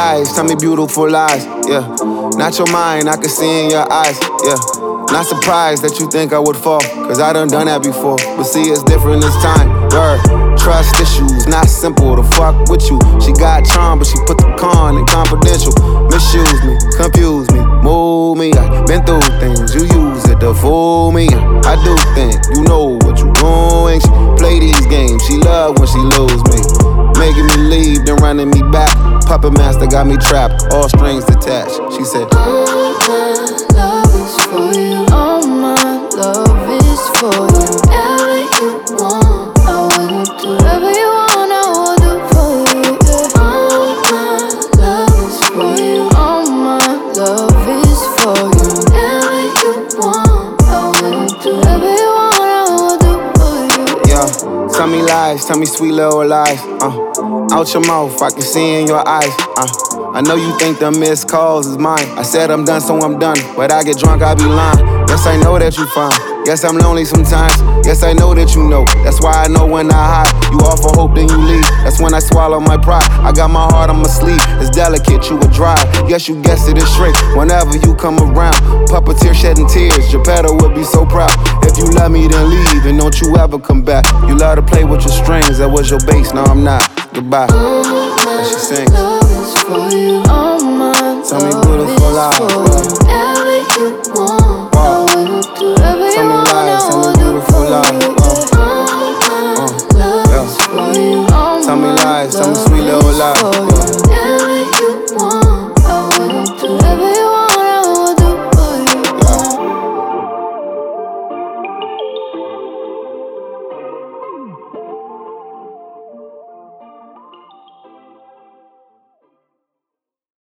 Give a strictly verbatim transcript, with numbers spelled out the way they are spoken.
lies, tell me beautiful lies, yeah. Not your mind, I can see in your eyes, yeah. Not surprised that you think I would fall, cause I done done that before. But see, it's different this time, word. Trust issues, not simple to fuck with you. She got charm, but she put the con in confidential. Misuse me, confuse me, move me. I've been through things, you use it to fool me. I do think you know what you doing. She play these games, she love when she lose me. Making me leave, then running me back. Puppet master got me trapped, all strings attached. She said, all my love is for you. All my love is for you. Whatever you want, I will do. Whatever you want, I will do for you. Yeah. All my love is for you. All my love is for you. Whatever you want, I will do. Whatever you want, I will do for you. Yeah, tell me lies, tell me sweet little lies. Uh. Out your mouth, I can see in your eyes. Uh, I know you think the missed calls is mine. I said I'm done, so I'm done. But I get drunk, I be lying. Yes, I know that you fine. Yes, I'm lonely sometimes. Yes, I know that you know. That's why I know when I hide. You offer hope, then you leave. That's when I swallow my pride. I got my heart on my sleeve. It's delicate, you would dry. Yes, you guessed it, it's straight. Whenever you come around, puppeteer shedding tears. Geppetto would be so proud. If you love me, then leave, and don't you ever come back. You love to play with your strings. That was your bass, no, I'm not. Goodbye. All she sings. my love is for you. All my Tell me love beautiful is lies. for you. Whatever you want, Wow. I will do. Whatever you Tell me want, lies, I tell me will do beautiful for lies. you. Wow. All my Uh, love yeah. is for you. All Tell me my lies, tell me love sweet little is lies. for you.